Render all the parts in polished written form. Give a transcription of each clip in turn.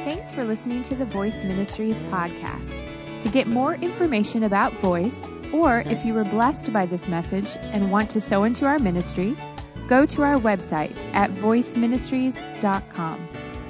Thanks for listening to the Voice Ministries podcast. To get more information about Voice, or if you were blessed by this message and want to sow into our ministry, go to our website at voiceministries.com.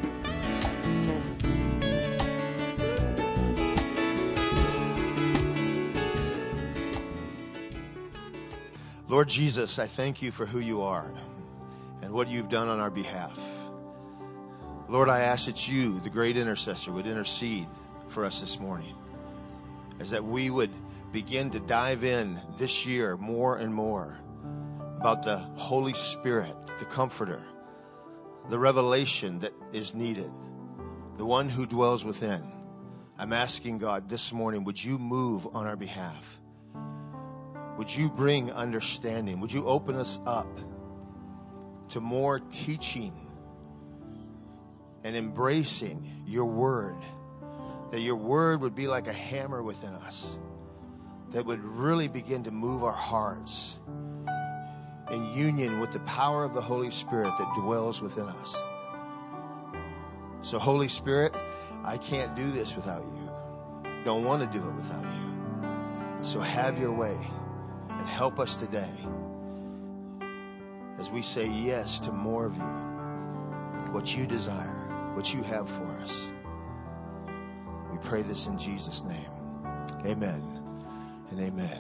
Lord Jesus, I thank you for who you are and what you've done on our behalf. Lord, I ask that you, the great intercessor, would intercede for us this morning, as that we would begin to dive in this year more and more about the Holy Spirit, the Comforter, the revelation that is needed, the one who dwells within. I'm asking God this morning, would you move on our behalf? Would you bring understanding? Would you open us up to more teaching and embracing your word? That your word would be like a hammer within us, that would really begin to move our hearts in union with the power of the Holy Spirit that dwells within us. So Holy Spirit, I can't do this without you. Don't want to do it without you. So have your way and help us today as we say yes to more of you, what you desire, what you have for us. We pray this in Jesus' name. Amen and amen.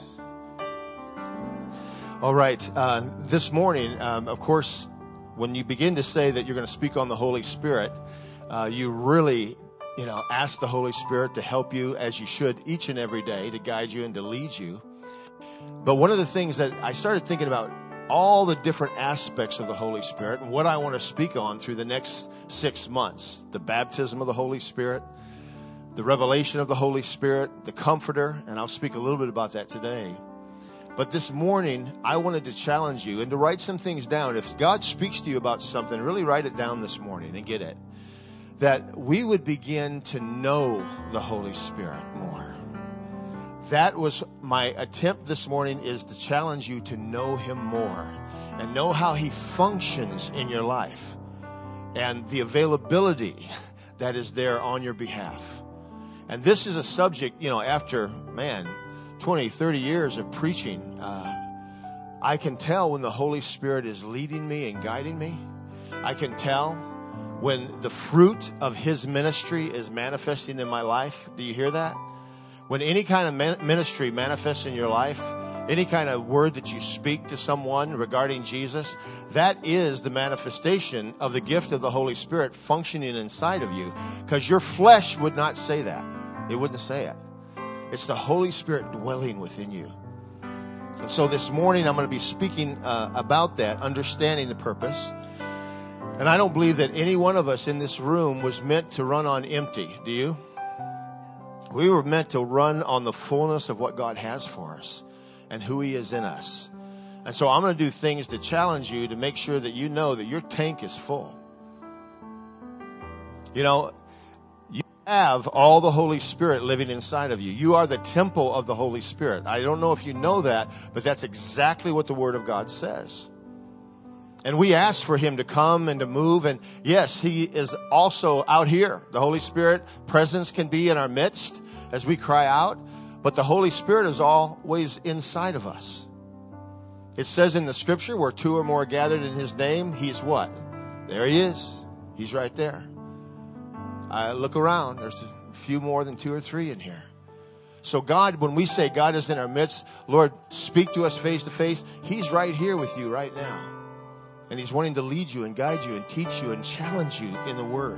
All right. This morning, of course, when you begin to say that you're going to speak on the Holy Spirit, you really, ask the Holy Spirit to help you, as you should each and every day, to guide you and to lead you. But one of the things that I started thinking about, all the different aspects of the Holy Spirit and what I want to speak on through the next 6 months: the baptism of the Holy Spirit, the revelation of the Holy Spirit, the Comforter, and I'll speak a little bit about that today. But this morning, I wanted to challenge you and to write some things down. If God speaks to you about something, really write it down this morning and get it. That we would begin to know the Holy Spirit more. That was my attempt this morning, is to challenge you to know him more and know how he functions in your life and the availability that is there on your behalf. And this is a subject, after, 20, 30 years of preaching, I can tell when the Holy Spirit is leading me and guiding me. I can tell when the fruit of his ministry is manifesting in my life. Do you hear that? When any kind of ministry manifests in your life, any kind of word that you speak to someone regarding Jesus, that is the manifestation of the gift of the Holy Spirit functioning inside of you, because your flesh would not say that. It wouldn't say it. It's the Holy Spirit dwelling within you. And so this morning I'm going to be speaking about that, understanding the purpose. And I don't believe that any one of us in this room was meant to run on empty. Do you? We were meant to run on the fullness of what God has for us and who he is in us. And so I'm going to do things to challenge you to make sure that you know that your tank is full. You have all the Holy Spirit living inside of you. You are the temple of the Holy Spirit. I don't know if you know that, but that's exactly what the Word of God says. And we ask for him to come and to move. And yes, he is also out here. The Holy Spirit presence can be in our midst as we cry out. But the Holy Spirit is always inside of us. It says in the scripture, where two or more are gathered in his name, he's what? There he is. He's right there. I look around. There's a few more than 2 or 3 in here. So God, when we say God is in our midst, Lord, speak to us face to face. He's right here with you right now. And he's wanting to lead you and guide you and teach you and challenge you in the Word.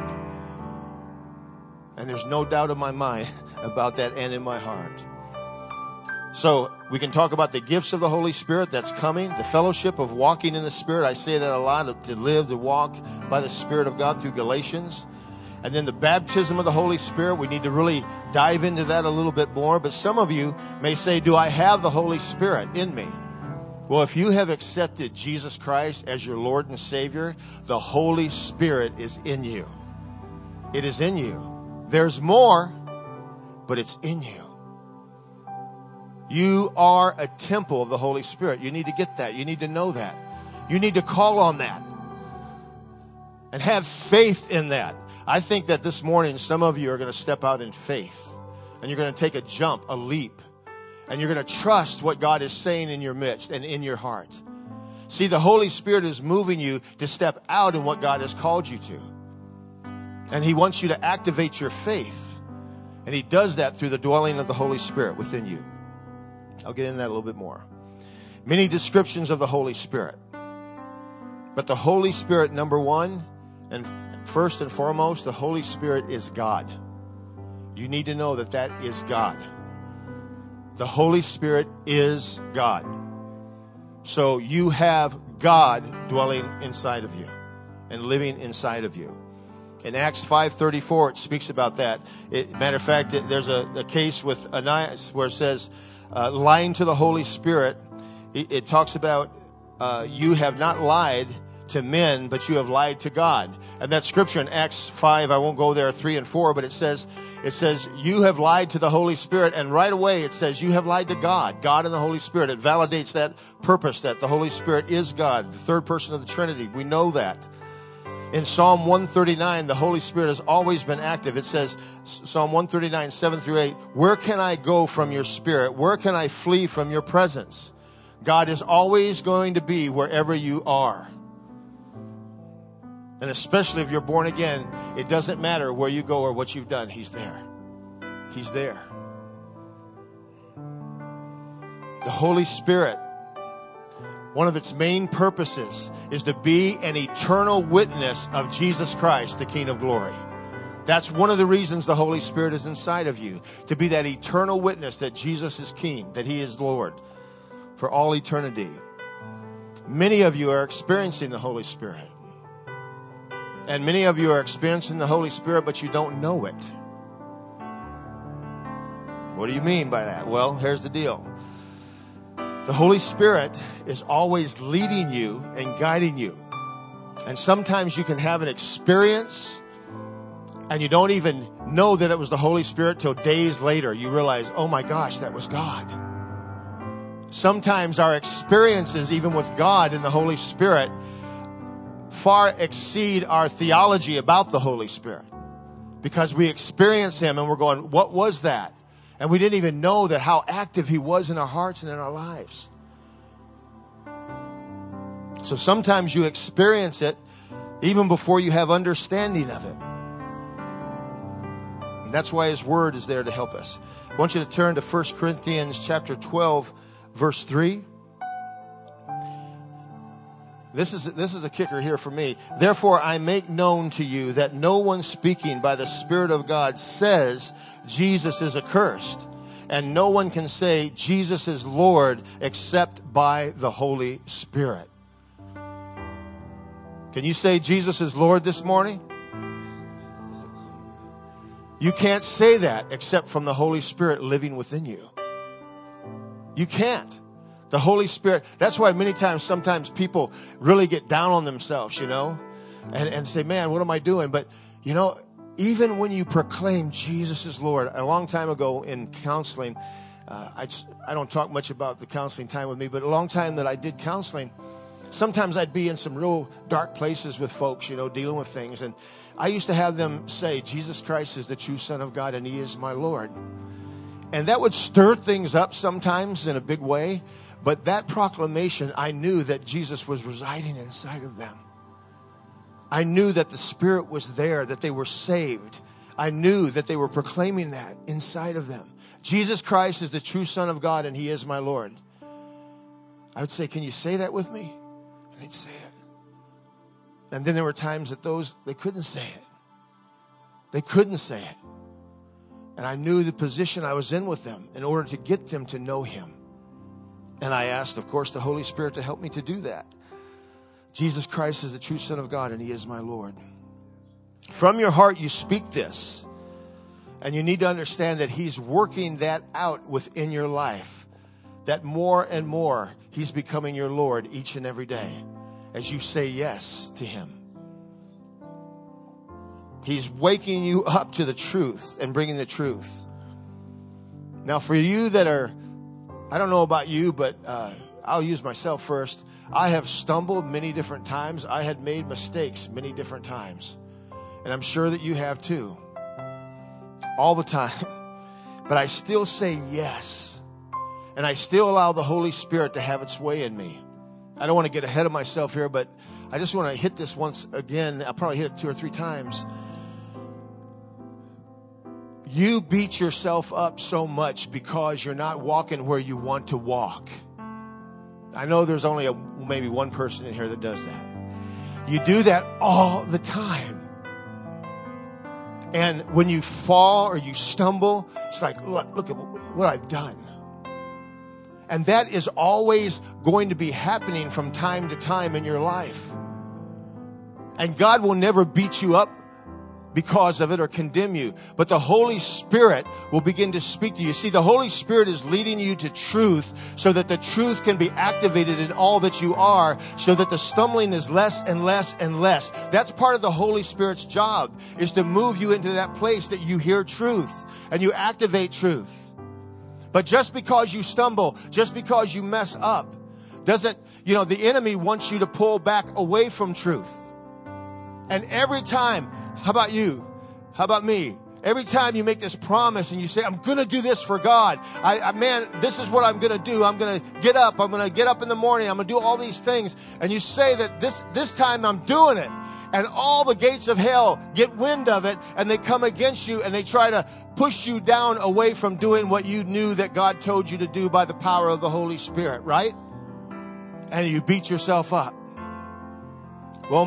And there's no doubt in my mind about that, and in my heart. So we can talk about the gifts of the Holy Spirit that's coming, the fellowship of walking in the Spirit. I say that a lot, to live, to walk by the Spirit of God through Galatians. And then the baptism of the Holy Spirit. We need to really dive into that a little bit more. But some of you may say, do I have the Holy Spirit in me? Well, if you have accepted Jesus Christ as your Lord and Savior, the Holy Spirit is in you. It is in you. There's more, but it's in you. You are a temple of the Holy Spirit. You need to get that. You need to know that. You need to call on that. And have faith in that. I think that this morning some of you are going to step out in faith. And you're going to take a jump, a leap. And you're going to trust what God is saying in your midst and in your heart. See, the Holy Spirit is moving you to step out in what God has called you to. And He wants you to activate your faith. And He does that through the dwelling of the Holy Spirit within you. I'll get into that a little bit more. Many descriptions of the Holy Spirit. But the Holy Spirit, number one, and first and foremost, the Holy Spirit is God. You need to know that that is God. The Holy Spirit is God. So you have God dwelling inside of you and living inside of you. In Acts 5:34, it speaks about that. Matter of fact, there's a case with Ananias where it says, lying to the Holy Spirit. It talks about you have not lied to men, but you have lied to God. And that scripture in Acts 5, I won't go there, 3 and 4, but it says you have lied to the Holy Spirit, and right away it says you have lied to God, God and the Holy Spirit. It validates that purpose, that the Holy Spirit is God, the third person of the Trinity. We know that. In Psalm 139, the Holy Spirit has always been active. It says, Psalm 139, 7 through 8, where can I go from your spirit? Where can I flee from your presence? God is always going to be wherever you are. And especially if you're born again, it doesn't matter where you go or what you've done. He's there. He's there. The Holy Spirit, one of its main purposes is to be an eternal witness of Jesus Christ, the King of glory. That's one of the reasons the Holy Spirit is inside of you, to be that eternal witness that Jesus is King, that He is Lord for all eternity. Many of you are experiencing the Holy Spirit. And many of you are experiencing the Holy Spirit, but you don't know it. What do you mean by that? Well, here's the deal. The Holy Spirit is always leading you and guiding you. And sometimes you can have an experience and you don't even know that it was the Holy Spirit till days later. You realize, oh my gosh, that was God. Sometimes our experiences, even with God and the Holy Spirit, far exceed our theology about the Holy Spirit. Because we experience Him and we're going, what was that? And we didn't even know that how active He was in our hearts and in our lives. So sometimes you experience it even before you have understanding of it. And that's why His Word is there to help us. I want you to turn to 1 Corinthians chapter 12, verse 3. This is a kicker here for me. Therefore, I make known to you that no one speaking by the Spirit of God says Jesus is accursed. And no one can say Jesus is Lord except by the Holy Spirit. Can you say Jesus is Lord this morning? You can't say that except from the Holy Spirit living within you. You can't. The Holy Spirit, that's why many times, sometimes people really get down on themselves, and say, man, what am I doing? But, even when you proclaim Jesus is Lord, a long time ago in counseling, I don't talk much about the counseling time with me, but a long time that I did counseling, sometimes I'd be in some real dark places with folks, dealing with things. And I used to have them say, Jesus Christ is the true Son of God and He is my Lord. And that would stir things up sometimes in a big way. But that proclamation, I knew that Jesus was residing inside of them. I knew that the Spirit was there, that they were saved. I knew that they were proclaiming that inside of them. Jesus Christ is the true Son of God and He is my Lord. I would say, can you say that with me? And they'd say it. And then there were times that they couldn't say it. They couldn't say it. And I knew the position I was in with them in order to get them to know Him. And I asked, of course, the Holy Spirit to help me to do that. Jesus Christ is the true Son of God and He is my Lord. From your heart you speak this. And you need to understand that He's working that out within your life. That more and more He's becoming your Lord each and every day as you say yes to Him. He's waking you up to the truth and bringing the truth. Now for you that are, I don't know about you, but I'll use myself first. I have stumbled many different times. I had made mistakes many different times. And I'm sure that you have too. All the time. But I still say yes. And I still allow the Holy Spirit to have its way in me. I don't want to get ahead of myself here, but I just want to hit this once again. I'll probably hit it 2 or 3 times. You beat yourself up so much because you're not walking where you want to walk. I know there's only maybe one person in here that does that. You do that all the time. And when you fall or you stumble, it's like, look at what I've done. And that is always going to be happening from time to time in your life. And God will never beat you up because of it or condemn you. But the Holy Spirit will begin to speak to you. See, the Holy Spirit is leading you to truth so that the truth can be activated in all that you are, so that the stumbling is less and less and less. That's part of the Holy Spirit's job, is to move you into that place that you hear truth and you activate truth. But just because you stumble, just because you mess up, doesn't, the enemy wants you to pull back away from truth. And every time, how about you? How about me? Every time you make this promise and you say, I'm going to do this for God. Man, this is what I'm going to do. I'm going to get up. I'm going to get up in the morning. I'm going to do all these things. And you say that this time I'm doing it. And all the gates of hell get wind of it, and they come against you, and they try to push you down away from doing what you knew that God told you to do by the power of the Holy Spirit, right? And you beat yourself up. Well,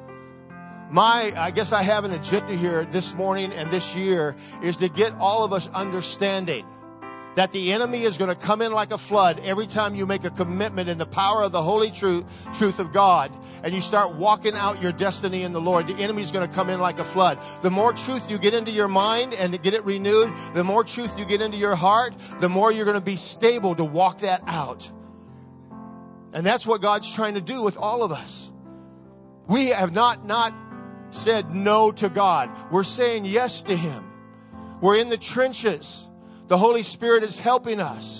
I guess I have an agenda here this morning and this year is to get all of us understanding that the enemy is going to come in like a flood every time you make a commitment in the power of the holy truth of God, and you start walking out your destiny in the Lord. The enemy is going to come in like a flood. The more truth you get into your mind and to get it renewed, the more truth you get into your heart, the more you're going to be stable to walk that out. And that's what God's trying to do with all of us. We have not said no to God. We're saying yes to Him. We're in the trenches. The Holy Spirit is helping us.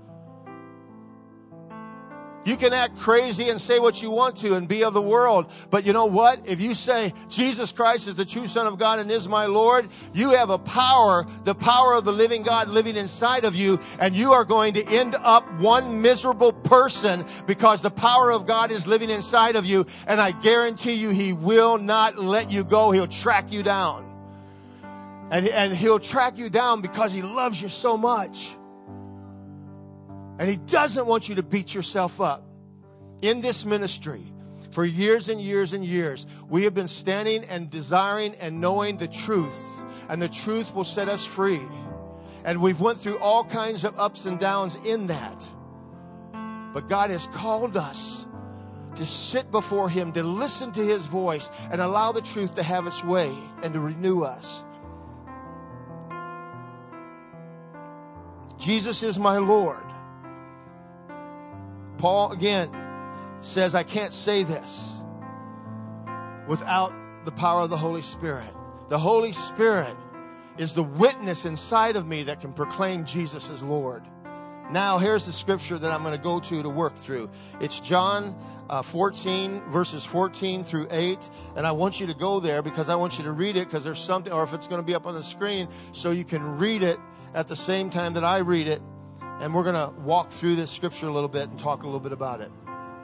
You can act crazy and say what you want to and be of the world. But you know what? If you say, Jesus Christ is the true Son of God and is my Lord, you have a power, the power of the living God living inside of you, and you are going to end up one miserable person because the power of God is living inside of you. And I guarantee you, He will not let you go. He'll track you down. And He'll track you down because He loves you so much. And He doesn't want you to beat yourself up. In this ministry, for years and years and years, we have been standing and desiring and knowing the truth. And the truth will set us free. And we've went through all kinds of ups and downs in that. But God has called us to sit before Him, to listen to His voice, and allow the truth to have its way and to renew us. Jesus is my Lord. Paul, again, says, I can't say this without the power of the Holy Spirit. The Holy Spirit is the witness inside of me that can proclaim Jesus as Lord. Now, here's the scripture that I'm going to go to work through. It's John 14, verses 14 through 8. And I want you to go there because I want you to read it, because there's something, or if it's going to be up on the screen, so you can read it at the same time that I read it. And we're going to walk through this scripture a little bit and talk a little bit about it.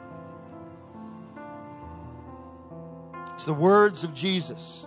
It's the words of Jesus.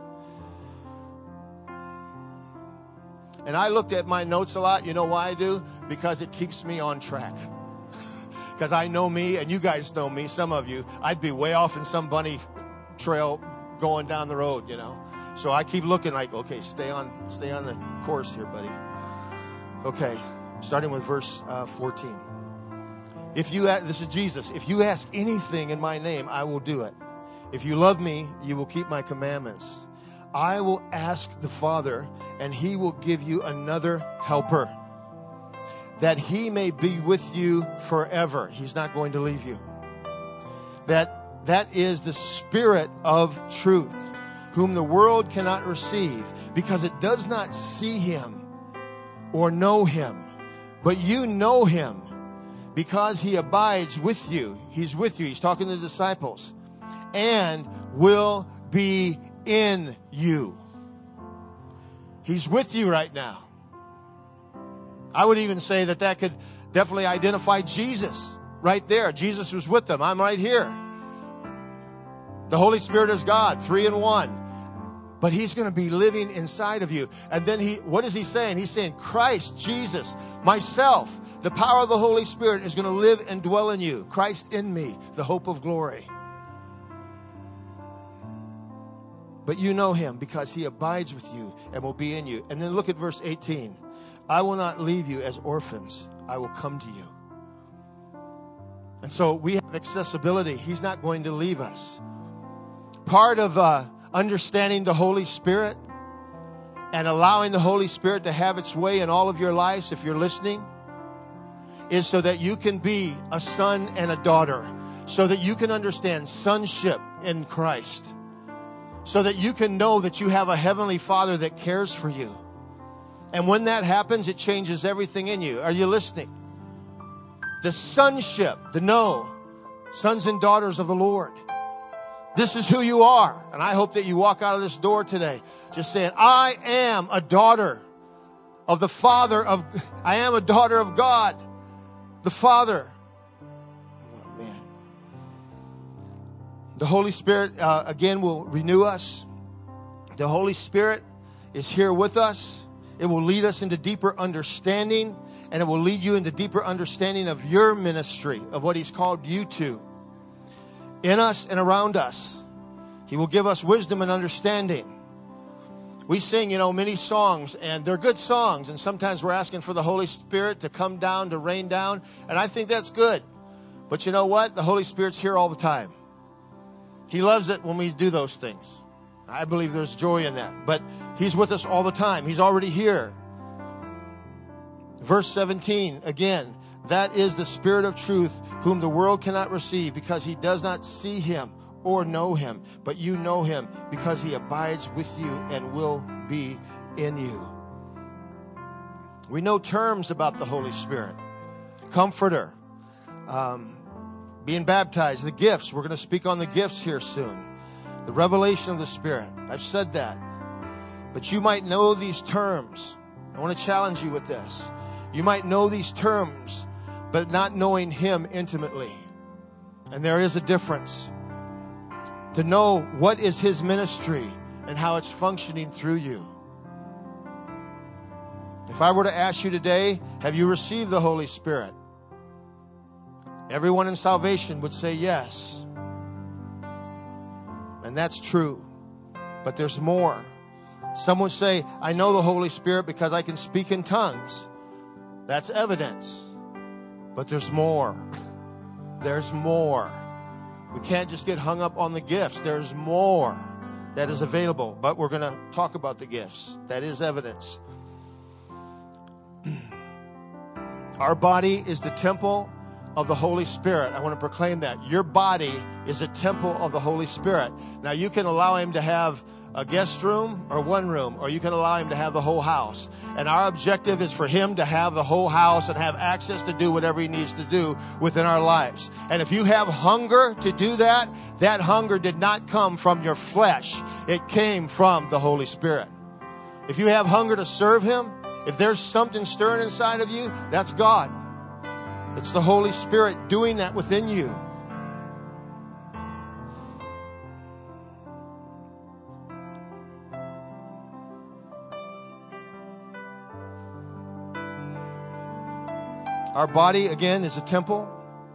And I looked at my notes a lot. You know why I do? Because it keeps me on track. Because I know me, and you guys know me, some of you. I'd be way off in some bunny trail going down the road, So I keep looking like, okay, stay on the course here, buddy. Okay, starting with verse 14. This is Jesus. If you ask anything in my name, I will do it. If you love me, you will keep my commandments. I will ask the Father, and He will give you another helper, that He may be with you forever. He's not going to leave you. That is the Spirit of truth, whom the world cannot receive, because it does not see Him or know Him. But you know Him, because he abides with you. He's with you. He's talking to the disciples. And will be in you. He's with you right now. I would even say that could definitely identify Jesus right there. Jesus was with them. I'm right here. The Holy Spirit is God, 3 in 1. But he's going to be living inside of you. And then what is he saying? He's saying, Christ, Jesus, myself, the power of the Holy Spirit is going to live and dwell in you. Christ in me, the hope of glory. But you know him because he abides with you and will be in you. And then look at verse 18. I will not leave you as orphans. I will come to you. And so we have accessibility. He's not going to leave us. Part of understanding the Holy Spirit and allowing the Holy Spirit to have its way in all of your lives, if you're listening, is so that you can be a son and a daughter, so that you can understand sonship in Christ, so that you can know that you have a heavenly Father that cares for you. And when that happens, it changes everything in you. Are you listening? The sonship, the know, sons and daughters of the Lord. This is who you are. And I hope that you walk out of this door today just saying, I am a daughter of the Father of, I am a daughter of God, the Father. Oh, man. The Holy Spirit, again, will renew us. The Holy Spirit is here with us. It will lead us into deeper understanding, and it will lead you into deeper understanding of your ministry, of what he's called you to. In us and around us. He will give us wisdom and understanding. We sing, many songs, and they're good songs, and sometimes we're asking for the Holy Spirit to come down, to rain down, and I think that's good. But you know what? The Holy Spirit's here all the time. He loves it when we do those things. I believe there's joy in that. But he's with us all the time. He's already here. Verse 17, again, that is the Spirit of truth, whom the world cannot receive, because he does not see him or know him. But you know him, because he abides with you and will be in you. We know terms about the Holy Spirit. Comforter. Being baptized. The gifts. We're going to speak on the gifts here soon. The revelation of the Spirit. I've said that. But you might know these terms. I want to challenge you with this. You might know these terms, but not knowing him intimately. And there is a difference. To know what is his ministry and how it's functioning through you. If I were to ask you today, have you received the Holy Spirit? Everyone in salvation would say yes. And that's true. But there's more. Some would say, I know the Holy Spirit because I can speak in tongues. That's evidence. But there's more. There's more. We can't just get hung up on the gifts. There's more that is available. But we're going to talk about the gifts. That is evidence. Our body is the temple of the Holy Spirit. I want to proclaim that. Your body is a temple of the Holy Spirit. Now, you can allow him to have a guest room or one room, or you can allow him to have the whole house. And our objective is for him to have the whole house and have access to do whatever he needs to do within our lives. And if you have hunger to do that, that hunger did not come from your flesh. It came from the Holy Spirit. If you have hunger to serve him, if there's something stirring inside of you, that's God. It's the Holy Spirit doing that within you. Our body, again, is a temple.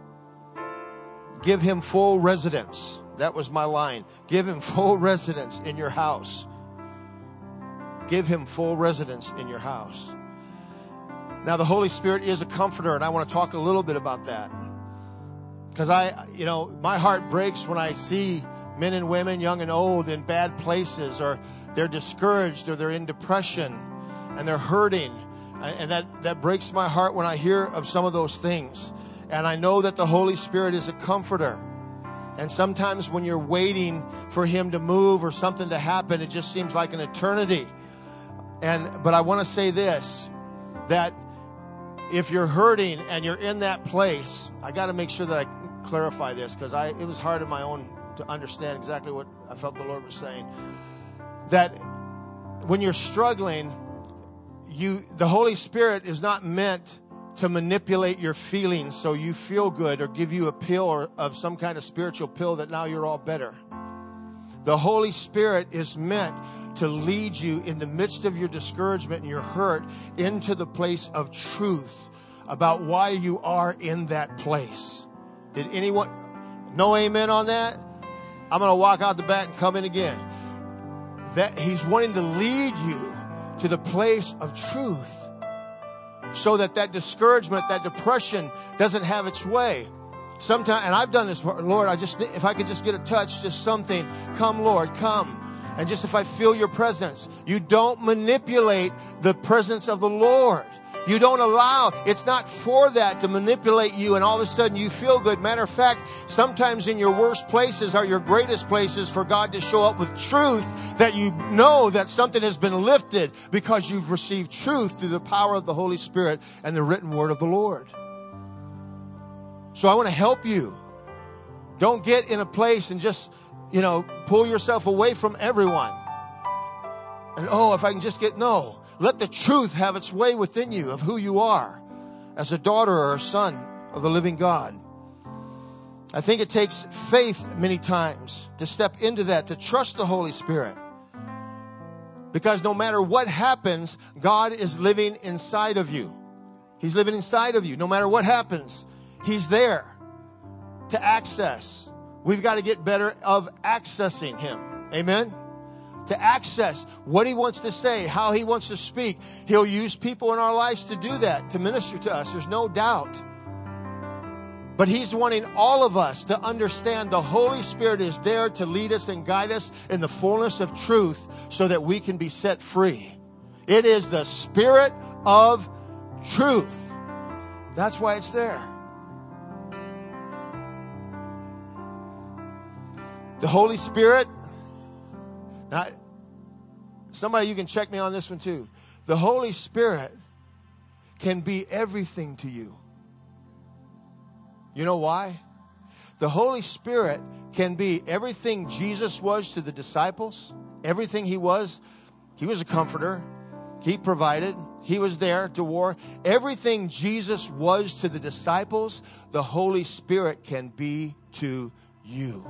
Give him full residence. That was my line. Give him full residence in your house. Give him full residence in your house. Now, the Holy Spirit is a comforter, and I want to talk a little bit about that. Because my heart breaks when I see men and women, young and old, in bad places, or they're discouraged, or they're in depression, and they're hurting. And that breaks my heart when I hear of some of those things. And I know that the Holy Spirit is a comforter. And sometimes when you're waiting for him to move or something to happen, it just seems like an eternity. But I want to say this, that if you're hurting and you're in that place, I got to make sure that I clarify this, because it was hard on my own to understand exactly what I felt the Lord was saying. That when you're struggling, the Holy Spirit is not meant to manipulate your feelings so you feel good or give you a pill or of some kind of spiritual pill that now you're all better. The Holy Spirit is meant to lead you in the midst of your discouragement and your hurt into the place of truth about why you are in that place. Did anyone no amen on that? I'm going to walk out the back and come in again. That He's wanting to lead you to the place of truth so that discouragement, that depression doesn't have its way. Sometimes, and I've done this, Lord, if I could just get a touch, just something, come, Lord, come. And just if I feel your presence, you don't manipulate the presence of the Lord. You don't allow, it's not for that to manipulate you and all of a sudden you feel good. Matter of fact, sometimes in your worst places are your greatest places for God to show up with truth, that you know that something has been lifted because you've received truth through the power of the Holy Spirit and the written word of the Lord. So I want to help you. Don't get in a place and just, pull yourself away from everyone. And, if I can just no. Let the truth have its way within you of who you are as a daughter or a son of the living God. I think it takes faith many times to step into that, to trust the Holy Spirit. Because no matter what happens, God is living inside of you. He's living inside of you. No matter what happens, He's there to access. We've got to get better of accessing Him. Amen? To access what He wants to say, how He wants to speak. He'll use people in our lives to do that, to minister to us. There's no doubt. But He's wanting all of us to understand the Holy Spirit is there to lead us and guide us in the fullness of truth so that we can be set free. It is the Spirit of truth. That's why it's there. The Holy Spirit. Now, somebody, you can check me on this one too. The Holy Spirit can be everything to you. You know why? The Holy Spirit can be everything Jesus was to the disciples. Everything He was. He was a comforter. He provided. He was there to war. Everything Jesus was to the disciples, the Holy Spirit can be to you.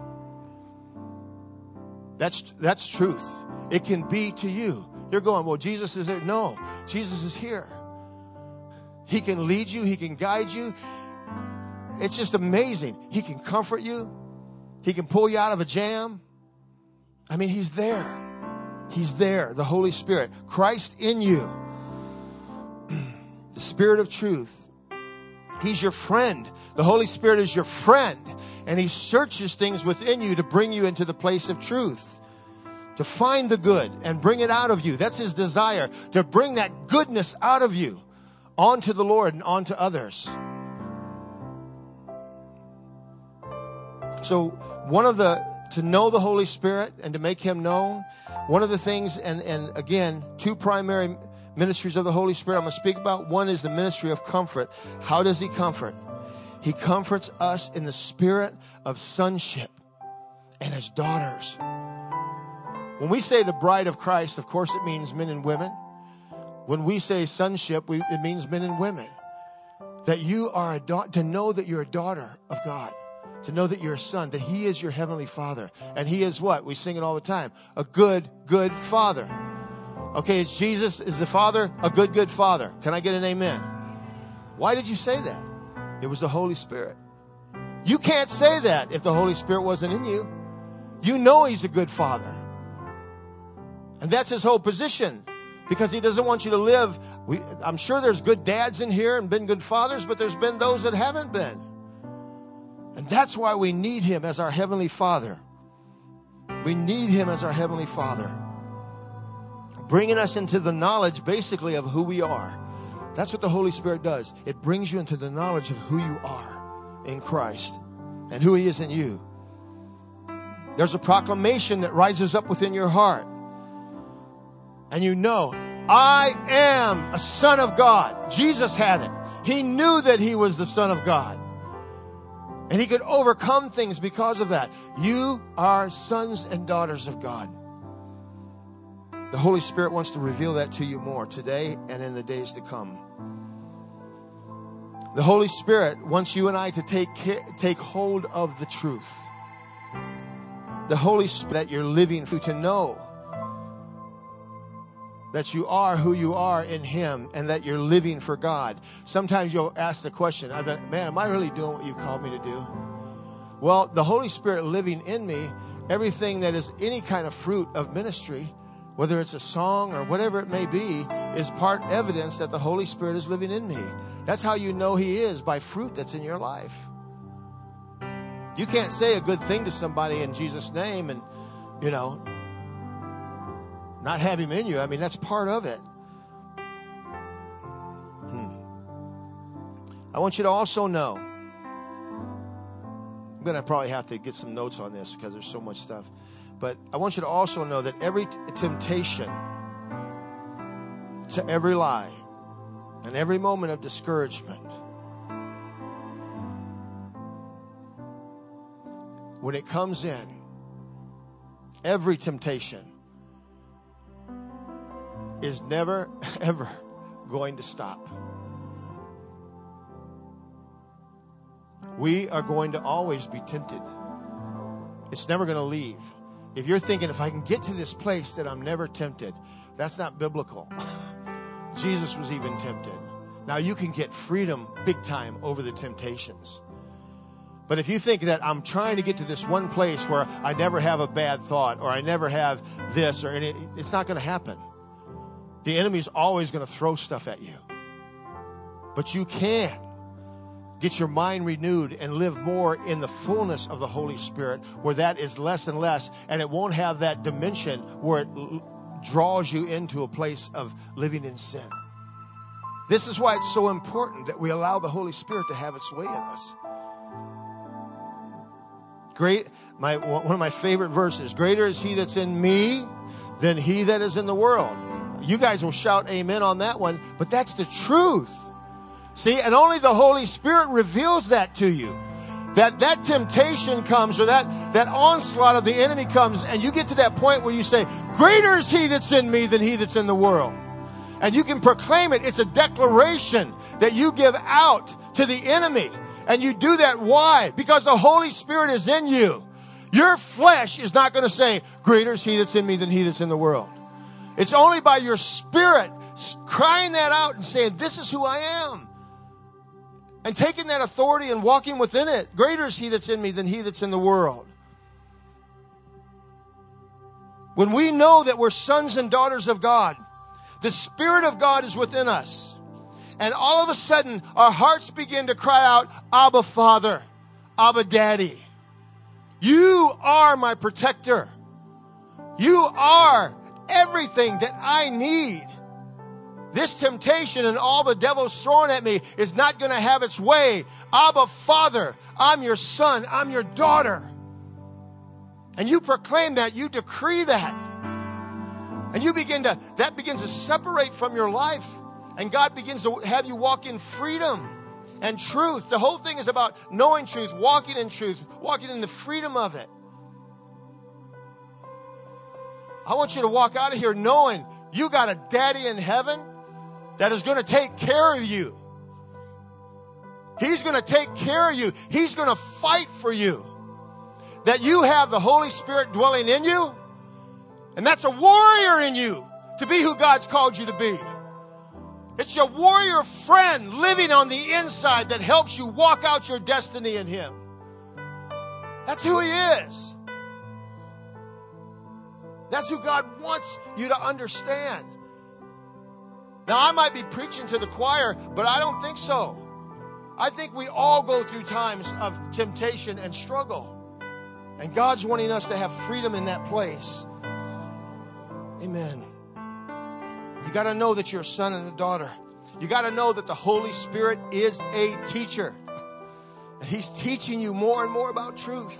That's truth. It can be to you. You're going, well, Jesus is there. No, Jesus is here. He can lead you. He can guide you. It's just amazing. He can comfort you. He can pull you out of a jam. I mean, He's there. He's there. The Holy Spirit. Christ in you. The Spirit of truth. He's your friend. The Holy Spirit is your friend. And He searches things within you to bring you into the place of truth. To find the good and bring it out of you. That's His desire. To bring that goodness out of you onto the Lord and onto others. So to know the Holy Spirit and to make Him known, one of the things, and again, two primary ministries of the Holy Spirit I'm going to speak about. One is the ministry of comfort. How does He comfort? He comforts us in the spirit of sonship and as daughters. When we say the bride of Christ, of course it means men and women. When we say sonship, it means men and women. That you are to know that you're a daughter of God. To know that you're a son, that He is your heavenly Father. And He is what? We sing it all the time. A good, good Father. Okay, is Jesus, is the Father a good, good Father? Can I get an amen? Why did you say that? It was the Holy Spirit. You can't say that if the Holy Spirit wasn't in you. You know He's a good Father. And that's His whole position. Because He doesn't want you to live. I'm sure there's good dads in here and been good fathers, but there's been those that haven't been. And that's why we need Him as our Heavenly Father. We need Him as our Heavenly Father. Bringing us into the knowledge, basically, of who we are. That's what the Holy Spirit does. It brings you into the knowledge of who you are in Christ and who He is in you. There's a proclamation that rises up within your heart. And you know, I am a son of God. Jesus had it. He knew that he was the Son of God. And he could overcome things because of that. You are sons and daughters of God. The Holy Spirit wants to reveal that to you more today and in the days to come. The Holy Spirit wants you and I to take hold of the truth. The Holy Spirit that you're living for, to know that you are who you are in Him and that you're living for God. Sometimes you'll ask the question, I thought, man, am I really doing what you called me to do? Well, the Holy Spirit living in me, everything that is any kind of fruit of ministry, whether it's a song or whatever it may be, is part evidence that the Holy Spirit is living in me. That's how you know He is, by fruit that's in your life. You can't say a good thing to somebody in Jesus' name and, not have Him in you. I mean, that's part of it. I want you to also know, I'm going to probably have to get some notes on this because there's so much stuff. But I want you to also know that every temptation to every lie and every moment of discouragement, when it comes in, every temptation is never, ever going to stop. We are going to always be tempted. It's never going to leave. If you're thinking, if I can get to this place that I'm never tempted, that's not biblical. Jesus was even tempted. Now you can get freedom big time over the temptations. But if you think that I'm trying to get to this one place where I never have a bad thought or I never have this or any, it's not going to happen. The enemy's always going to throw stuff at you. But you can get your mind renewed and live more in the fullness of the Holy Spirit, where that is less and less, and it won't have that dimension where it draws you into a place of living in sin. This is why it's so important that we allow the Holy Spirit to have its way in us. One of my favorite verses, greater is He that's in me than he that is in the world. You guys will shout amen on that one, but that's the truth. See, and only the Holy Spirit reveals that to you. That temptation comes, or that onslaught of the enemy comes, and you get to that point where you say, greater is He that's in me than he that's in the world. And you can proclaim it. It's a declaration that you give out to the enemy. And you do that. Why? Because the Holy Spirit is in you. Your flesh is not going to say, greater is He that's in me than he that's in the world. It's only by your spirit crying that out and saying, this is who I am. And taking that authority and walking within it. Greater is He that's in me than he that's in the world. When we know that we're sons and daughters of God, the Spirit of God is within us. And all of a sudden, our hearts begin to cry out, Abba, Father, Abba, Daddy. You are my protector. You are everything that I need. This temptation and all the devil's throwing at me is not going to have its way. Abba, Father, I'm your son, I'm your daughter. And you proclaim that, you decree that. And that begins to separate from your life. And God begins to have you walk in freedom and truth. The whole thing is about knowing truth, walking in the freedom of it. I want you to walk out of here knowing you got a daddy in heaven that is going to take care of you. He's going to take care of you. He's going to fight for you. That you have the Holy Spirit dwelling in you. And that's a warrior in you to be who God's called you to be. It's your warrior friend living on the inside that helps you walk out your destiny in Him. That's who He is. That's who God wants you to understand. Now, I might be preaching to the choir, but I don't think so. I think we all go through times of temptation and struggle. And God's wanting us to have freedom in that place. Amen. You got to know that you're a son and a daughter. You got to know that the Holy Spirit is a teacher. And He's teaching you more and more about truth.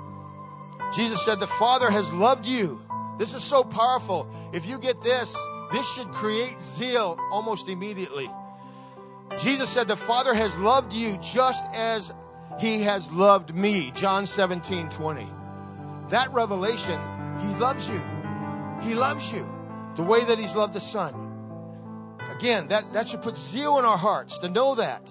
Jesus said, the Father has loved you. This is so powerful. If you get this This should create zeal almost immediately. Jesus said, the Father has loved you just as He has loved me. John 17:20. That revelation, He loves you. He loves you the way that He's loved the Son. Again, that should put zeal in our hearts to know that.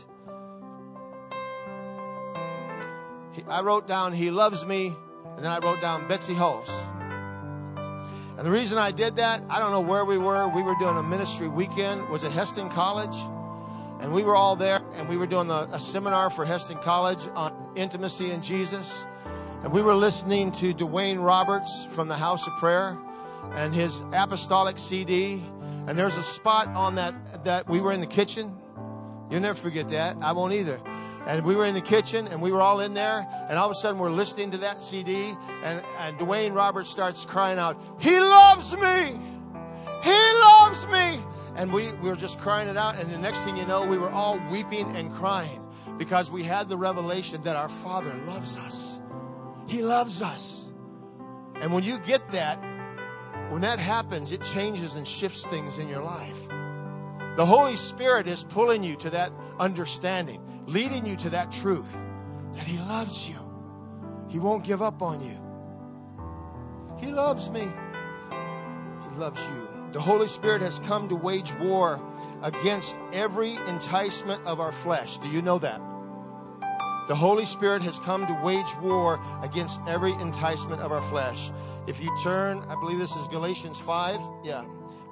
I wrote down, He loves me, and then I wrote down Betsy Hulse. And the reason I did that, I don't know where we were. We were doing a ministry weekend. Was it Heston College? And we were all there, and we were doing a seminar for Heston College on intimacy in Jesus. And we were listening to Dwayne Roberts from the House of Prayer and his apostolic CD. And there's a spot on that we were in the kitchen. You'll never forget that. I won't either. And we were in the kitchen, and we were all in there. And all of a sudden, we're listening to that CD. And Dwayne Roberts starts crying out, He loves me! He loves me! And we were just crying it out. And the next thing you know, we were all weeping and crying because we had the revelation that our Father loves us. He loves us. And when you get that, when that happens, it changes and shifts things in your life. The Holy Spirit is pulling you to that understanding, leading you to that truth that He loves you. He won't give up on you. He loves me. He loves you. The Holy Spirit has come to wage war against every enticement of our flesh. Do you know that? The Holy Spirit has come to wage war against every enticement of our flesh. If you turn, I believe this is Galatians 5. Yeah,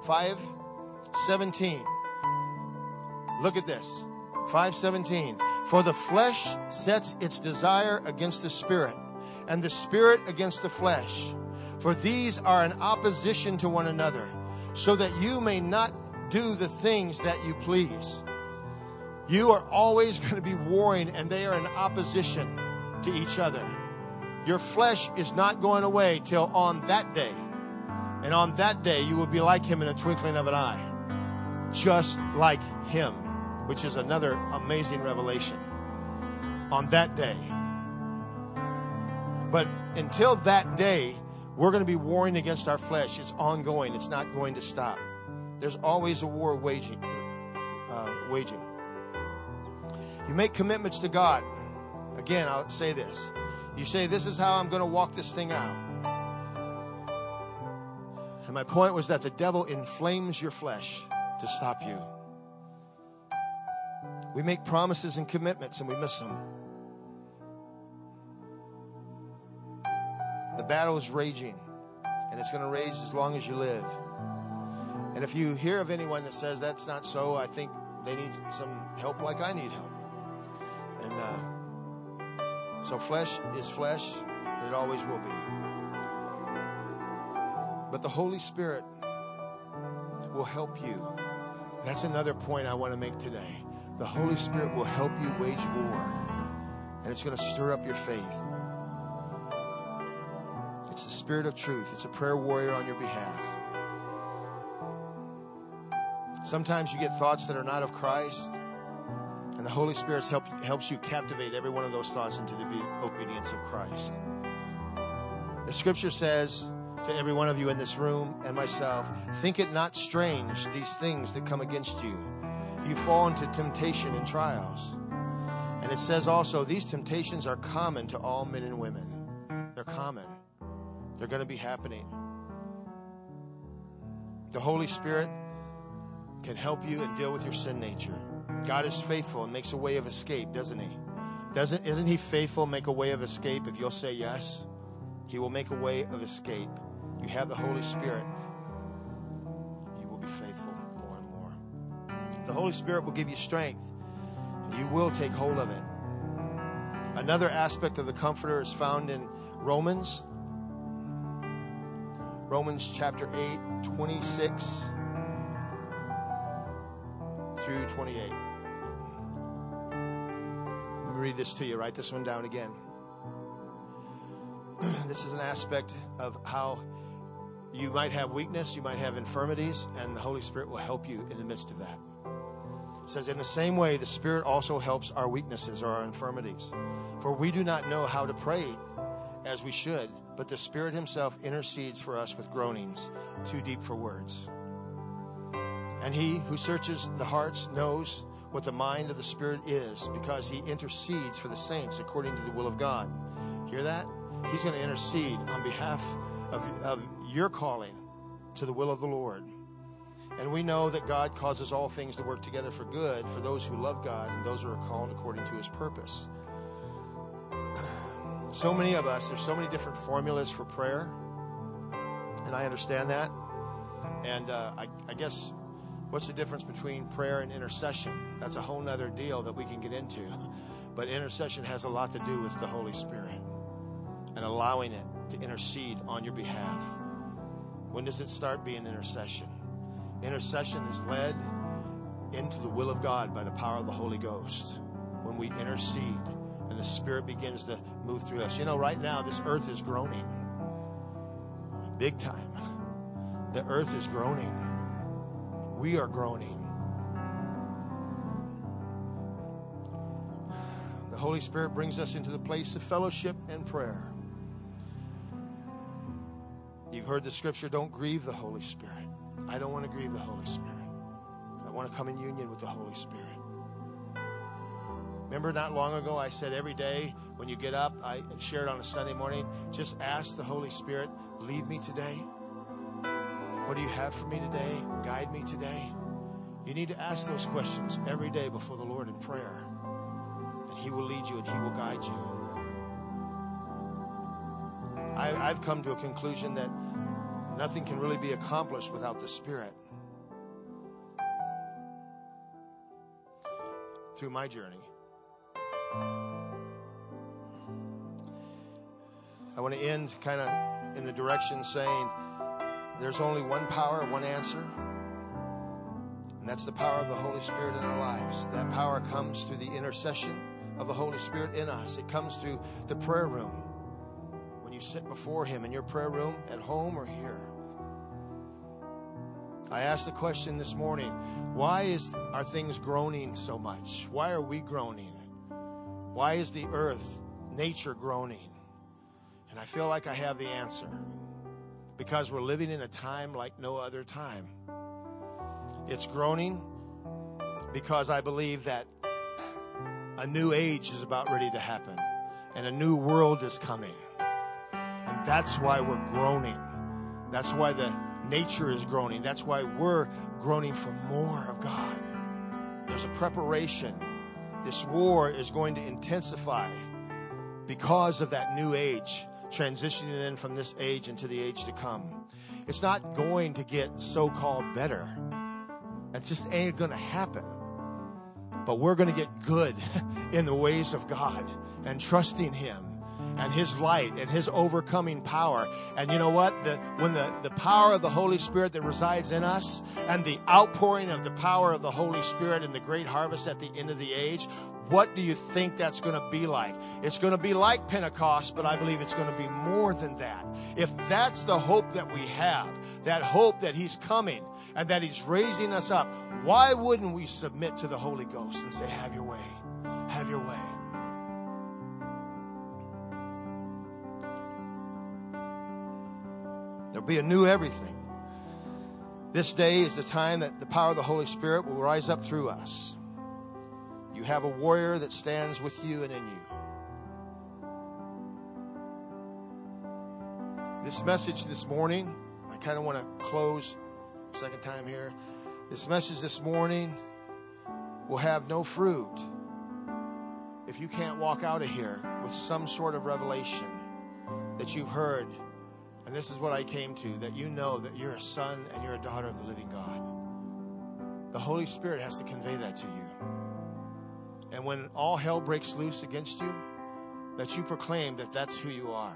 5:17. Look at this. 5:17. For the flesh sets its desire against the Spirit, and the Spirit against the flesh. For these are in opposition to one another, so that you may not do the things that you please. You are always going to be warring, and they are in opposition to each other. Your flesh is not going away till on that day. And on that day, you will be like Him in a twinkling of an eye. Just like Him, which is another amazing revelation. On that day. But until that day, we're going to be warring against our flesh. It's ongoing. It's not going to stop. There's always a war waging. You make commitments to God. Again, I'll say this. You say, this is how I'm going to walk this thing out. And my point was that the devil inflames your flesh to stop you. We make promises and commitments and we miss them. The battle is raging, and it's going to rage as long as you live. And if you hear of anyone that says that's not so, I think they need some help like I need help. And so flesh is flesh, and it always will be. But the Holy Spirit will help you. That's another point I want to make today. The Holy Spirit will help you wage war, and it's going to stir up your faith. It's the Spirit of truth. It's a prayer warrior on your behalf. Sometimes you get thoughts that are not of Christ, and the Holy Spirit helps you captivate every one of those thoughts into the obedience of Christ. The Scripture says to every one of you in this room and myself, think it not strange, these things that come against you. You fall into temptation and trials. And it says also, these temptations are common to all men and women. They're common. They're going to be happening. The Holy Spirit can help you and deal with your sin nature. God is faithful and makes a way of escape, doesn't He? Isn't He faithful, make a way of escape if you'll say yes? He will make a way of escape. You have the Holy Spirit. You will be faithful more and more. The Holy Spirit will give you strength. You will take hold of it. Another aspect of the Comforter is found in Romans chapter 8, 26 through 28. Let me read this to you. Write this one down again. This is an aspect of how you might have weakness, you might have infirmities, and the Holy Spirit will help you in the midst of that. It says, in the same way, the Spirit also helps our weaknesses or our infirmities. For we do not know how to pray as we should, but the Spirit Himself intercedes for us with groanings too deep for words. And he who searches the hearts knows what the mind of the Spirit is, because he intercedes for the saints according to the will of God. Hear that? He's going to intercede on behalf of your calling to the will of the Lord. And we know that God causes all things to work together for good for those who love God and those who are called according to his purpose. So many of us, there's so many different formulas for prayer, and I understand that. And I guess, what's the difference between prayer and intercession? That's a whole nother deal that we can get into. But intercession has a lot to do with the Holy Spirit and allowing it to intercede on your behalf. When does it start being intercession? Intercession is led into the will of God by the power of the Holy Ghost. When we intercede and the Spirit begins to move through us. You know, right now this earth is groaning. Big time. The earth is groaning. We are groaning. The Holy Spirit brings us into the place of fellowship and prayer. You've heard the scripture, don't grieve the Holy Spirit. I don't want to grieve the Holy Spirit. I want to come in union with the Holy Spirit. Remember not long ago I said every day when you get up, I shared on a Sunday morning, just ask the Holy Spirit, lead me today. What do you have for me today? Guide me today. You need to ask those questions every day before the Lord in prayer. And he will lead you and he will guide you. I've come to a conclusion that nothing can really be accomplished without the Spirit. Through my journey. I want to end kind of in the direction saying there's only one power, one answer. And that's the power of the Holy Spirit in our lives. That power comes through the intercession of the Holy Spirit in us. It comes through the prayer room. When you sit before him in your prayer room, at home or here. I asked the question this morning, why are things groaning so much? Why are we groaning? Why is the earth, nature groaning? And I feel like I have the answer. Because we're living in a time like no other time. It's groaning because I believe that a new age is about ready to happen. And a new world is coming. And that's why we're groaning. That's why the nature is groaning. That's why we're groaning for more of God. There's a preparation. This war is going to intensify because of that new age, transitioning in from this age into the age to come. It's not going to get so-called better. It just ain't going to happen. But we're going to get good in the ways of God and trusting him and his light and his overcoming power. And you know what? When the power of the Holy Spirit that resides in us and the outpouring of the power of the Holy Spirit in the great harvest at the end of the age, what do you think that's going to be like? It's going to be like Pentecost, but I believe it's going to be more than that. If that's the hope that we have, that hope that he's coming and that he's raising us up, why wouldn't we submit to the Holy Ghost and say, have your way, have your way? There'll be a new everything. This day is the time that the power of the Holy Spirit will rise up through us. You have a warrior that stands with you and in you. This message this morning, I kind of want to close, second time here. This message this morning will have no fruit if you can't walk out of here with some sort of revelation that you've heard. And this is what I came to, that you know that you're a son and you're a daughter of the living God. The Holy Spirit has to convey that to you. And when all hell breaks loose against you, that you proclaim that that's who you are.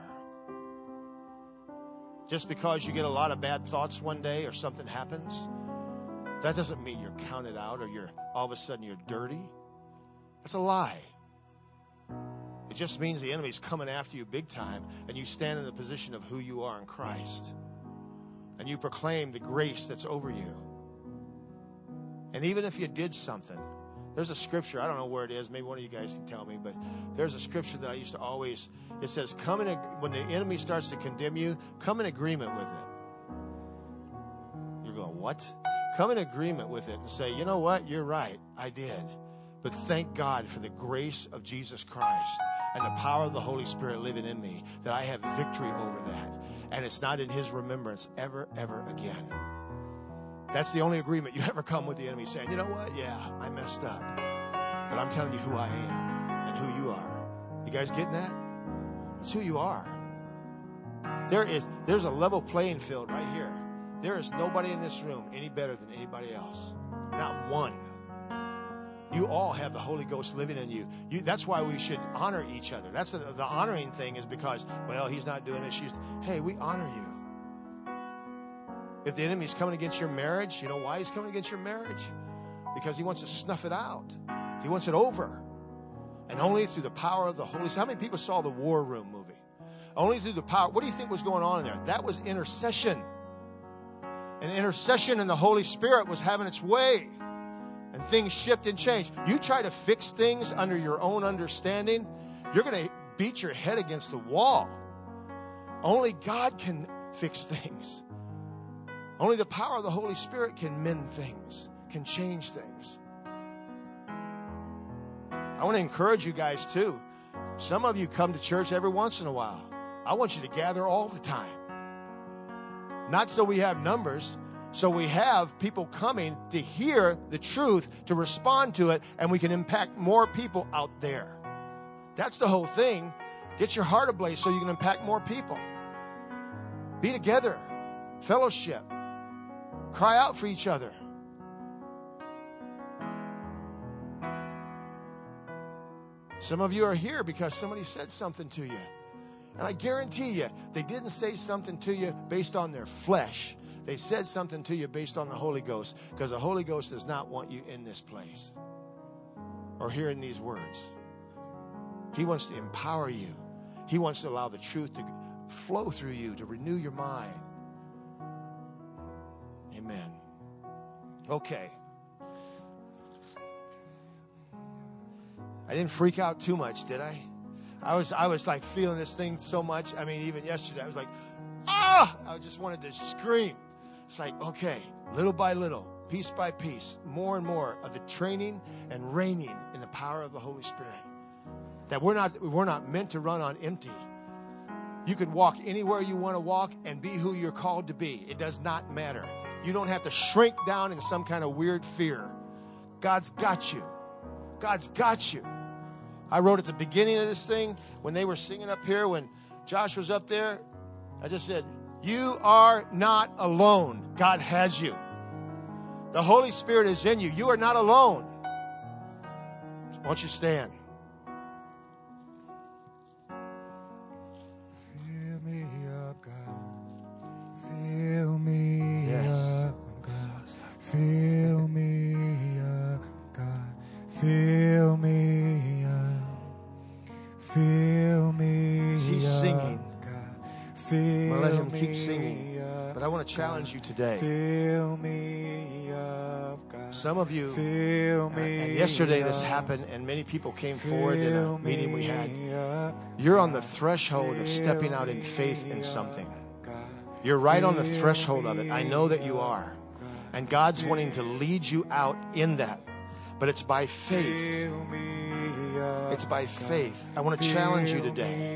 Just because you get a lot of bad thoughts one day or something happens, that doesn't mean you're counted out or all of a sudden you're dirty. That's a lie. It just means the enemy's coming after you big time and you stand in the position of who you are in Christ. And you proclaim the grace that's over you. And even if you did something, there's a scripture, I don't know where it is, maybe one of you guys can tell me, but there's a scripture that I used to always, it says, when the enemy starts to condemn you, come in agreement with it. You're going, what? come in agreement with it and say, you know what? You're right. I did. But thank God for the grace of Jesus Christ and the power of the Holy Spirit living in me, that I have victory over that. And it's not in his remembrance ever, ever again. That's the only agreement you ever come with the enemy, saying, you know what? Yeah, I messed up. But I'm telling you who I am and who you are. You guys getting that? That's who you are. There's a level playing field right here. There is nobody in this room any better than anybody else. Not one. You all have the Holy Ghost living in you. That's why we should honor each other. That's the honoring thing is because, well, he's not doing it. Hey, we honor you. If the enemy's coming against your marriage, you know why he's coming against your marriage? Because he wants to snuff it out. He wants it over. And only through the power of the Holy Spirit. How many people saw the War Room movie? Only through the power. What do you think was going on in there? That was intercession. And intercession in the Holy Spirit was having its way. And things shift and change. You try to fix things under your own understanding, you're going to beat your head against the wall. Only God can fix things. Only the power of the Holy Spirit can mend things, can change things. I want to encourage you guys too. Some of you come to church every once in a while. I want you to gather all the time. Not so we have numbers, so we have people coming to hear the truth, to respond to it, and we can impact more people out there. That's the whole thing. Get your heart ablaze so you can impact more people. Be together. Fellowship. Cry out for each other. Some of you are here because somebody said something to you. And I guarantee you, they didn't say something to you based on their flesh. They said something to you based on the Holy Ghost, because the Holy Ghost does not want you in this place or hearing these words. He wants to empower you. He wants to allow the truth to flow through you, to renew your mind. Amen. Okay. I didn't freak out too much, did I? I was like feeling this thing so much. I mean, even yesterday, I was like, ah! I just wanted to scream. It's like, okay, little by little, piece by piece, more and more of the training and reigning in the power of the Holy Spirit. That we're not meant to run on empty. You can walk anywhere you want to walk and be who you're called to be. It does not matter. You don't have to shrink down in some kind of weird fear. God's got you. God's got you. I wrote at the beginning of this thing, when they were singing up here, when Josh was up there, I just said, you are not alone. God has you. The Holy Spirit is in you. You are not alone. Why don't you stand? Fill me up, God. Fill me up, God. Fill me up, God. Fill me up. Fill me up. He's singing. Fill I'm going to let him keep singing. But I want to challenge you today. Fill me up, God. Some of you, Fill me and yesterday up. this happened, and many people came forward in a Fill meeting we had. me up, You're on the threshold of stepping out in faith in something. You're right on the threshold of it. I know that you are. And God's wanting to lead you out in that. But it's by faith. It's by faith. I want to challenge you today.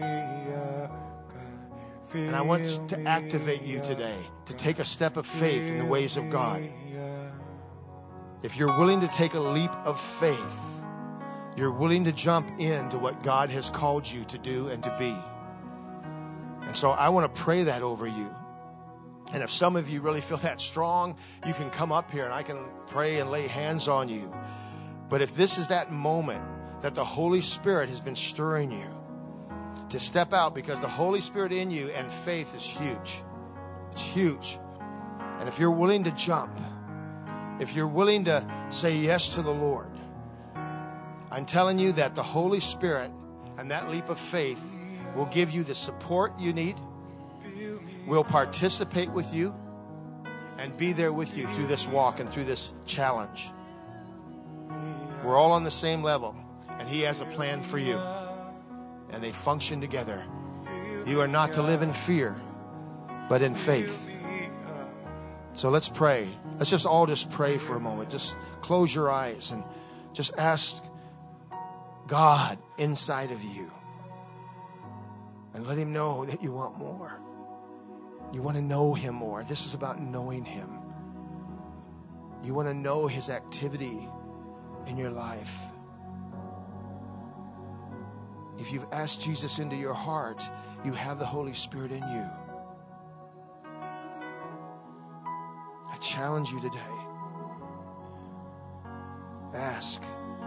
And I want to activate you today to take a step of faith in the ways of God. If you're willing to take a leap of faith, you're willing to jump into what God has called you to do and to be. And so I want to pray that over you. And if some of you really feel that strong, you can come up here and I can pray and lay hands on you. But if this is that moment that the Holy Spirit has been stirring you to step out, because the Holy Spirit in you and faith is huge. It's huge. And if you're willing to jump, if you're willing to say yes to the Lord, I'm telling you that the Holy Spirit and that leap of faith will give you the support you need, will participate with you, and be there with you through this walk and through this challenge. We're all on the same level, and He has a plan for you. And they function together. You are not to live in fear, but in faith. So let's pray. Let's just all pray for a moment. Just close your eyes and just ask God inside of you. And let him know that you want more. You want to know him more. This is about knowing him. You want to know his activity in your life. If you've asked Jesus into your heart, you have the Holy Spirit in you. I challenge you today. Ask.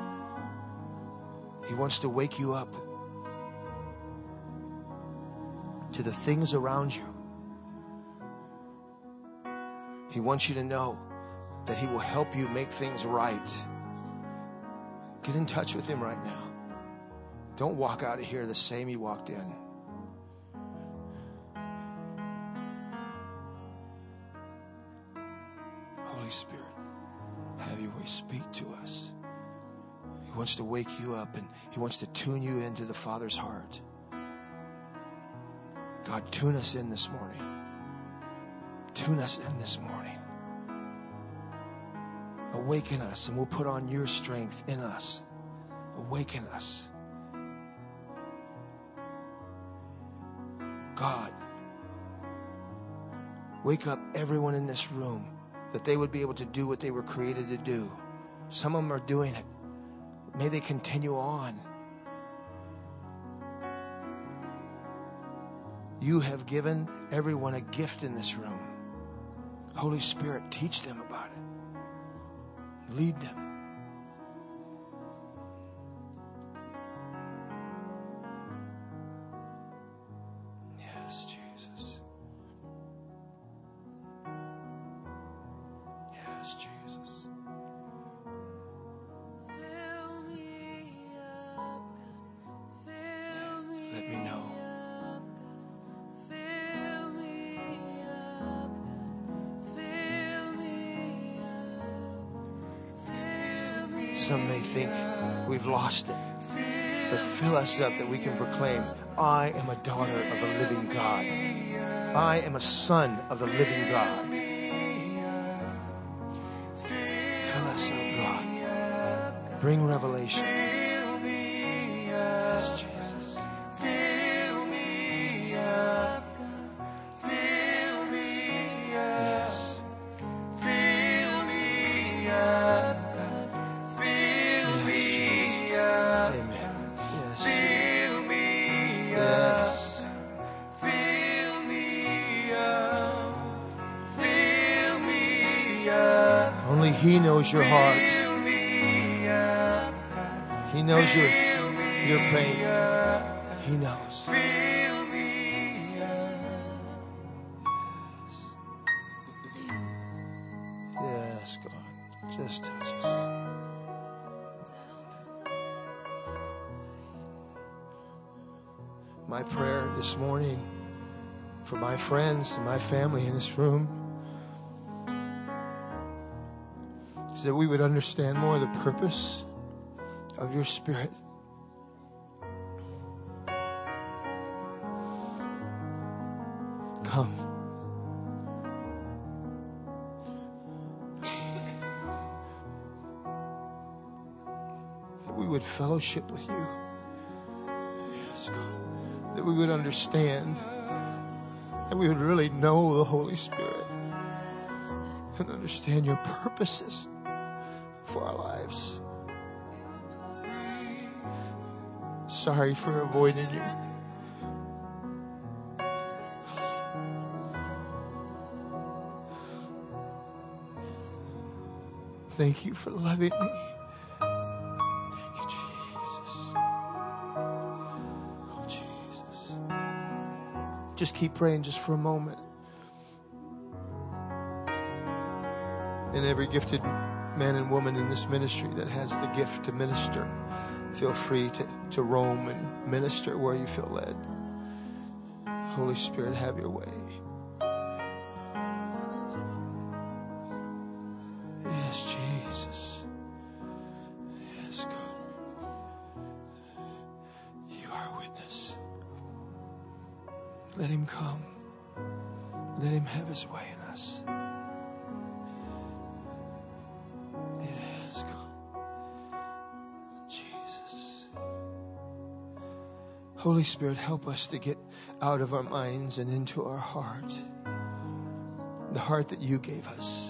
He wants to wake you up to the things around you. He wants you to know that he will help you make things right. Get in touch with him right now. Don't walk out of here the same you walked in. Holy Spirit, have your way. Speak to us. He wants to wake you up, and he wants to tune you into the Father's heart. God, tune us in this morning. Tune us in this morning. Awaken us, and we'll put on your strength in us. Awaken us. God, wake up everyone in this room that they would be able to do what they were created to do. Some of them are doing it. May they continue on. You have given everyone a gift in this room. Holy Spirit, teach them about it. Lead them. Yes, Jesus. Yes, Jesus. Let me know. Some may think we've lost it, but fill us up that we can proclaim, I am a daughter of the living God. I am a son of the living God. Fill us up, God. Bring revelation. Yes, Jesus. He knows your heart. He knows your pain. He knows. Yes, God. Just touch us. My prayer this morning for my friends and my family in this room is that we would understand more the purpose of your Spirit. Come. That we would fellowship with you. Yes, God. That we would understand. That we would really know the Holy Spirit. And understand your purposes for our lives. Sorry for avoiding you. Thank you for loving me. Thank you, Jesus. Oh, Jesus. Just keep praying just for a moment. And every gifted man and woman in this ministry that has the gift to minister, feel free to roam and minister where you feel led. Holy Spirit, have your way. Yes, Jesus. Yes, God. You are a witness. Let him come. Let him have his way in us. Holy Spirit, help us to get out of our minds and into our heart. The heart that you gave us.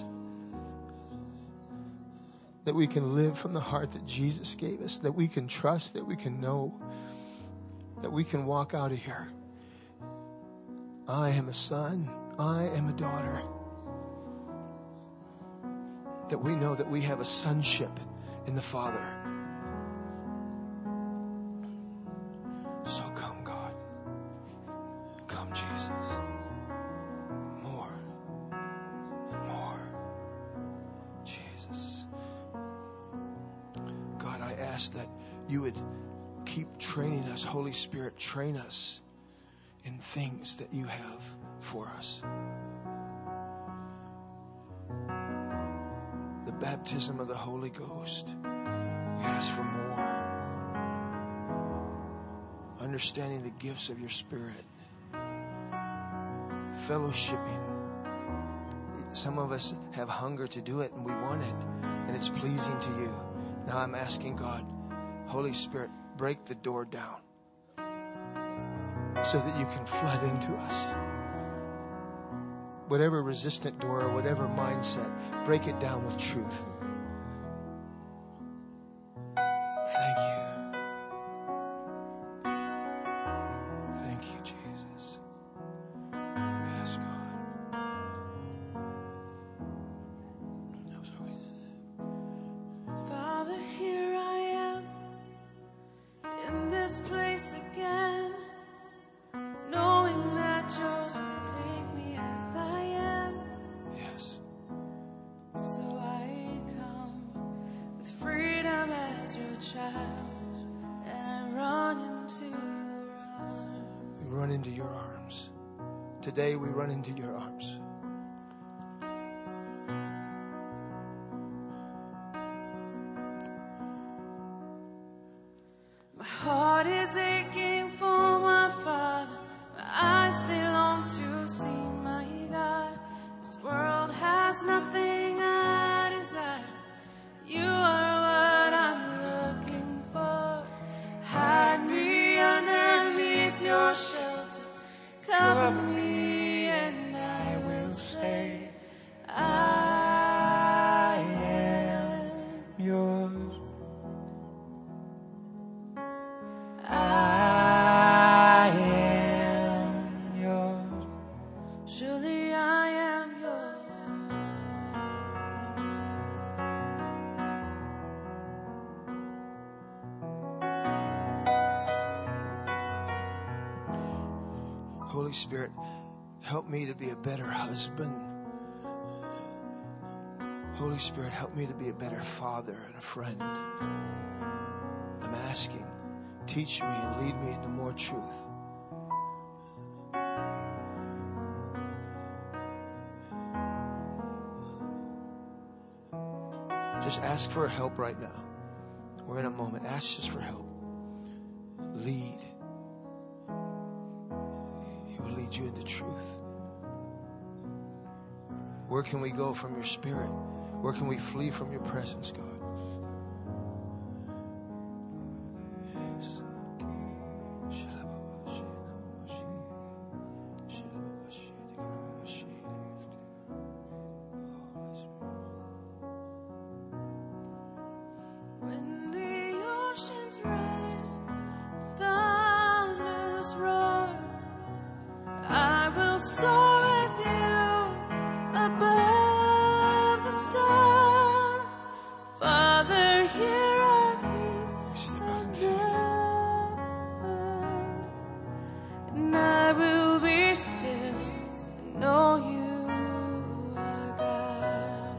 That we can live from the heart that Jesus gave us. That we can trust, that we can know. That we can walk out of here. I am a son. I am a daughter. That we know that we have a sonship in the Father. So come, God. Come, Jesus. More and more. Jesus. God, I ask that you would keep training us. Holy Spirit, train us in things that you have for us. The baptism of the Holy Ghost. We ask for more. Understanding the gifts of your Spirit. Fellowshipping. Some of us have hunger to do it and we want it. And it's pleasing to you. Now I'm asking God, Holy Spirit, break the door down. So that you can flood into us. Whatever resistant door or whatever mindset, break it down with truth. Thank you. Thank you, Jesus. Yes, God. Father, here I am in this place again, knowing that yours will take me as I am. Yes. So I come with freedom as your child, and I run into your arms. We run into your arms. Today we run into your arms. My heart is aching for my Father. My eyes, they long to see my God. This world has nothing I desire. You are what I'm looking for. Hide me underneath your shelter. Cover me and I will say, I am yours. I am yours. Surely I am yours. Holy Spirit, help me to be a better husband. Holy Spirit, help me to be a better father and a friend. I'm asking, teach me and lead me into more truth. Just ask for help right now. We're in a moment. Ask just for help. Lead. He will lead you into truth. Where can we go from your Spirit? Where can we flee from your presence, God? Yes. When the oceans rise, thunders roar, I will soar with you above the storm. Father, here are you Step out in faith. and I will be still and know you are God.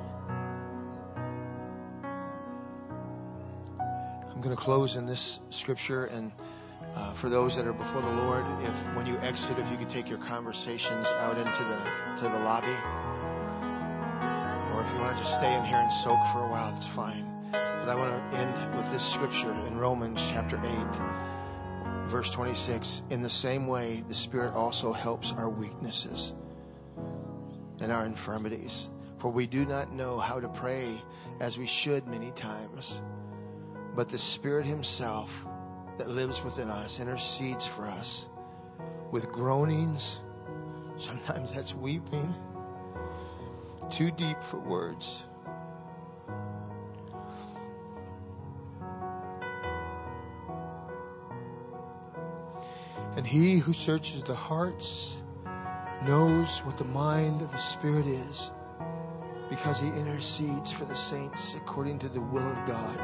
I'm going to close in this scripture, and for those that are before the Lord, if when you exit, if you could take your conversations out into the lobby, or if you want to just stay in here and soak for a while, that's fine. But I want to end with this scripture in Romans chapter 8, verse 26. In the same way, the Spirit also helps our weaknesses and our infirmities, for we do not know how to pray as we should many times. But the Spirit Himself that lives within us intercedes for us with groanings. Sometimes that's weeping, too deep for words. And he who searches the hearts knows what the mind of the Spirit is, because he intercedes for the saints according to the will of God.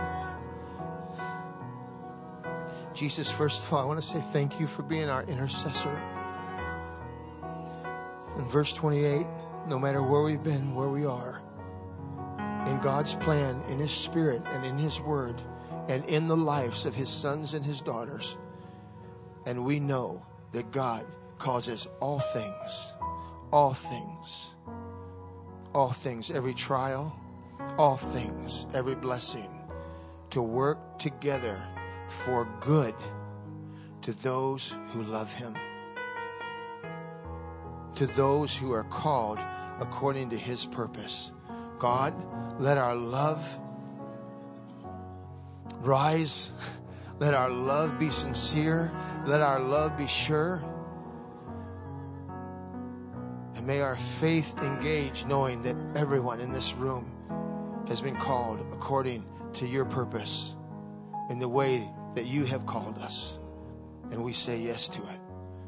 Jesus, first of all, I want to say thank you for being our intercessor. In verse 28, no matter where we've been, where we are, in God's plan, in His Spirit, and in His Word, and in the lives of His sons and His daughters, and we know that God causes all things, every trial, all things, every blessing, to work together for good to those who love Him, to those who are called according to His purpose. God, let our love rise. Let our love be sincere. Let our love be sure. And may our faith engage, knowing that everyone in this room has been called according to your purpose in the way that you have called us. And we say yes to it.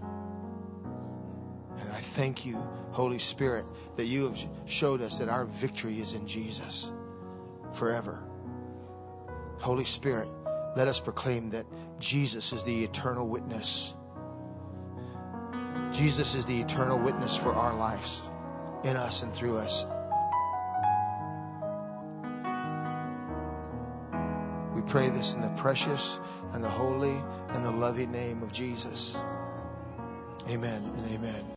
And I thank you, Holy Spirit, that you have showed us that our victory is in Jesus forever. Holy Spirit, let us proclaim that Jesus is the eternal witness. Jesus is the eternal witness for our lives, in us and through us. We pray this in the precious and the holy and the loving name of Jesus. Amen and amen.